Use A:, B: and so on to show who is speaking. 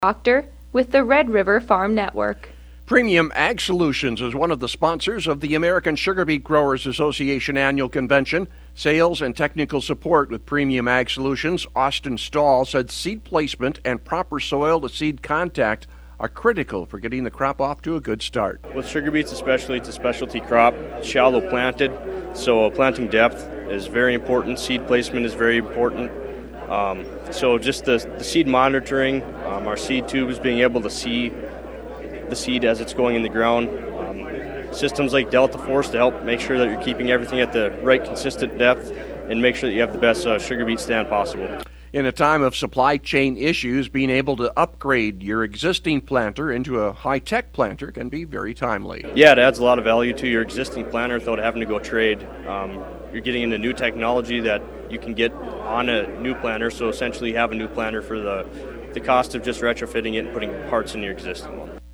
A: Proctor with the Red River Farm Network.
B: Premium Ag Solutions is one of the sponsors of the American Sugar Beet Growers Association Annual Convention. Sales and technical support with Premium Ag Solutions, Austin Stahl, said seed placement and proper soil-to-seed contact are critical for getting the crop off to a good start.
C: With sugar beets especially, it's a specialty crop, shallow planted, so planting depth is very important. Seed placement is very important. So just the seed monitoring, our seed tubes being able to see the seed as it's going in the ground. Systems like Delta Force to help make sure that you're keeping everything at the right consistent depth and make sure that you have the best sugar beet stand possible.
B: In a time of supply chain issues, being able to upgrade your existing planter into a high-tech planter can be very timely.
C: Yeah, it adds a lot of value to your existing planter without having to go trade. You're getting into new technology that you can get on a new planter, so essentially you have a new planter for the cost of just retrofitting it and putting parts in your existing one.